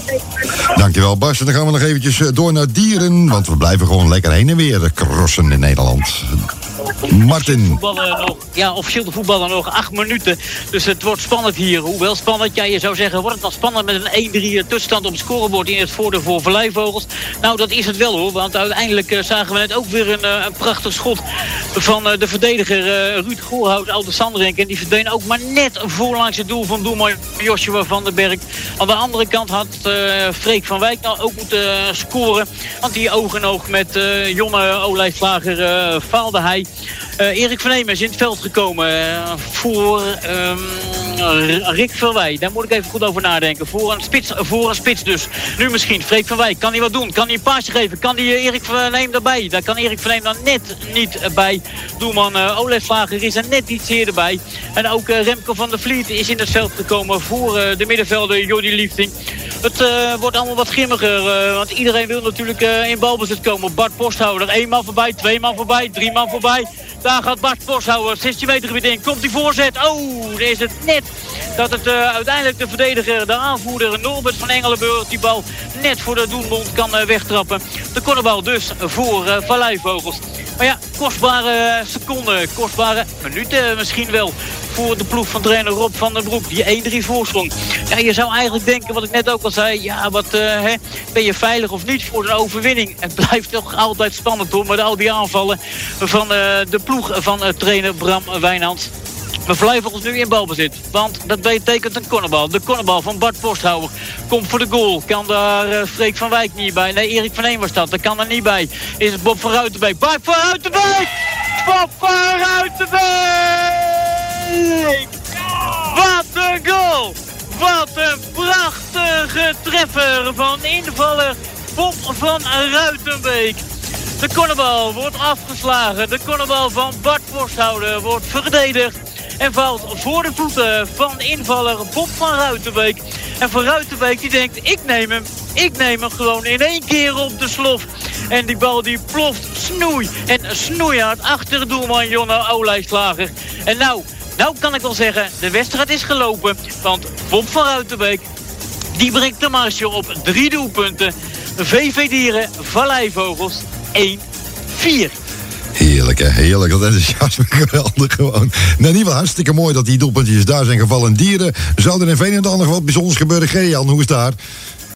Dankjewel Bas. En dan gaan we nog eventjes door naar Dieren. Want we blijven gewoon lekker heen en weer crossen in Nederland. Martin. Officieel de voetballen nog 8 minuten. Dus het wordt spannend hier. Hoewel spannend, ja, je zou zeggen, wordt het dan spannend met een 1-3 tussenstand op het scorebord in het voordeel voor Valleivogels. Nou, dat is het wel hoor. Want uiteindelijk zagen we net ook weer een prachtig schot van de verdediger Ruud Goorhout, Oude Sanderink. En die verdween ook maar net voorlangs het doel van doelman Joshua van den Berg. Aan de andere kant had Freek van Wijk nou ook moeten scoren. Want die oog in oog met Jonne Olijfslager faalde hij. Erik van Eemen is in het veld gekomen voor Rick Verwij. Daar moet ik even goed over nadenken. Voor een spits dus. Nu misschien. Freek van Wijk. Kan hij wat doen? Kan hij een paasje geven? Kan hij Erik van Eemen erbij? Daar kan Erik van Eemen dan net niet bij. Doelman Olijfslager is er net iets eerder bij. En ook Remco van der Vliet is in het veld gekomen voor de middenvelder Jordi Liefding. Het wordt allemaal wat grimmiger, want iedereen wil natuurlijk in balbezit komen. Bart Posthouwer, 1 man voorbij, 2 man voorbij, 3 man voorbij. Daar gaat Bart Posthouwer, 16 meter gebied in. Komt die voorzet? Oh, dan is het net dat het uiteindelijk de verdediger, de aanvoerder Norbert van Engelenburg, die bal net voor de doelmond kan wegtrappen. De cornerbal dus voor Valleivogels. Maar ja, kostbare seconden, kostbare minuten misschien wel voor de ploeg van trainer Rob van den Broek. Die 1-3 voorsprong. Ja, je zou eigenlijk denken, wat ik net ook al zei, ja, ben je veilig of niet voor een overwinning? Het blijft toch altijd spannend hoor, met al die aanvallen van de ploeg van trainer Bram Wijnands. We blijven ons nu in balbezit, want dat betekent een cornerbal. De cornerbal van Bart Posthouwer komt voor de goal. Kan daar Freek van Wijk niet bij. Nee, Erik van Eem was dat. Dat kan er niet bij. Is het Bob van Ruitenbeek. Bob van Ruitenbeek! Bob van Ruitenbeek! Wat een goal! Wat een prachtige treffer van invaller Bob van Ruitenbeek. De cornerbal wordt afgeslagen. De cornerbal van Bart Posthouwer wordt verdedigd. En valt voor de voeten van invaller Bob van Ruitenbeek. En van Ruitenbeek die denkt, ik neem hem gewoon in 1 keer op de slof. En die bal die ploft snoeihard achter doelman Jonne Olijfslager. En nou kan ik wel zeggen, de wedstrijd is gelopen. Want Bob van Ruitenbeek, die brengt de marge op 3 doelpunten. VV Dieren, Valleivogels 1-4. Heerlijk, hè? Heerlijk. Dat enthousiasme, geweldig gewoon. Nou, niet wel hartstikke mooi dat die doelpuntjes daar zijn gevallen. Dieren, zou er in Veenendaal nog wat bijzonders gebeuren? Jan, hoe is het daar?